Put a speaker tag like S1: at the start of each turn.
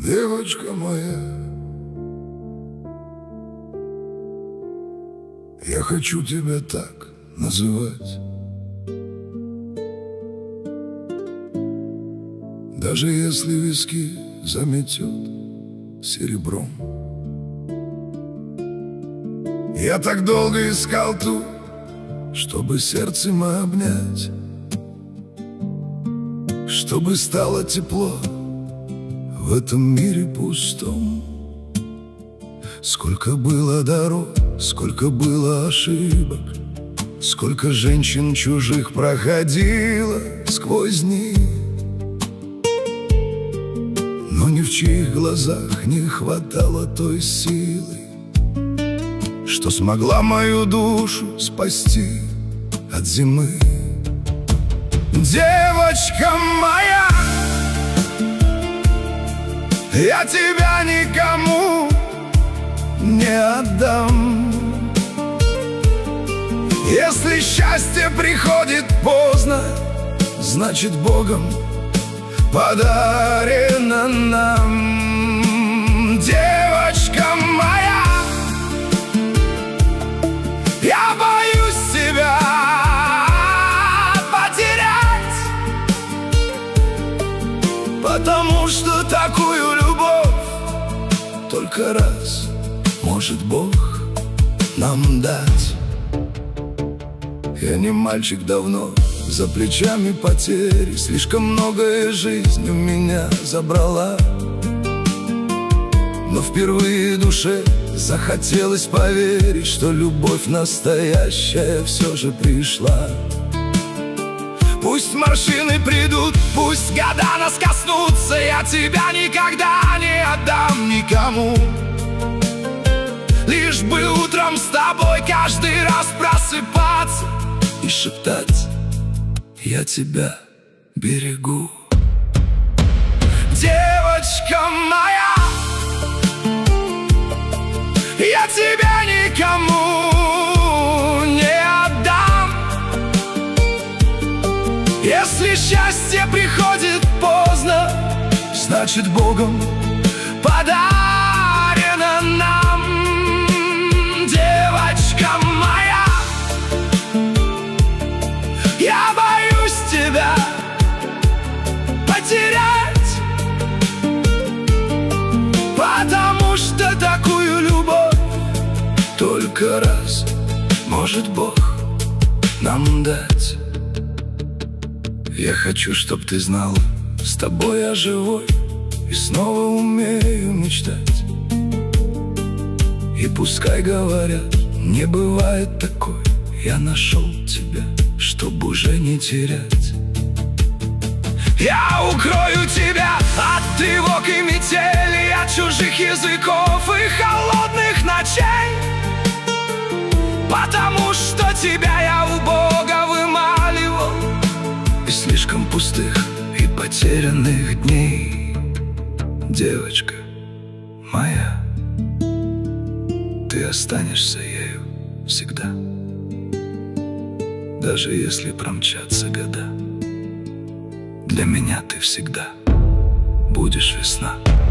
S1: Девочка моя, я хочу тебя так называть. Даже если виски заметет серебром. Я так долго искал ту, чтобы сердцем обнять, чтобы стало тепло в этом мире пустом. Сколько было дорог, сколько было ошибок, сколько женщин чужих проходило сквозь них, но ни в чьих глазах не хватало той силы, что смогла мою душу спасти от зимы. Девочка моя, я тебя никому не отдам. Если счастье приходит поздно, значит Богом подарено нам. Девочка моя, я боюсь тебя потерять, потому что такую любовь только раз может Бог нам дать. Я не мальчик давно, за плечами потери, слишком многое жизнь у меня забрала, но впервые душе захотелось поверить, что любовь настоящая все же пришла. Пусть морщины придут, пусть года нас коснутся, я тебя никогда не отдам никому. Лишь бы утром с тобой каждый раз просыпаться и шептать: я тебя берегу. Девочка моя, я тебя никому не отдам. Если счастье приходит поздно, значит Богом подарено нам. Девочка моя, я боюсь тебя потерять, потому что такую любовь только раз может Бог нам дать. Я хочу, чтоб ты знал, с тобой я живой и снова умею мечтать. И пускай говорят, не бывает такой, я нашел тебя, чтобы уже не терять. Я укрою тебя от тревог и метели, от чужих языков и холодных ночей, потому что тебя я у Бога вымаливал из слишком пустых и потерянных дней. Девочка моя, ты останешься ею всегда, даже если промчатся года. Для меня ты всегда будешь весна.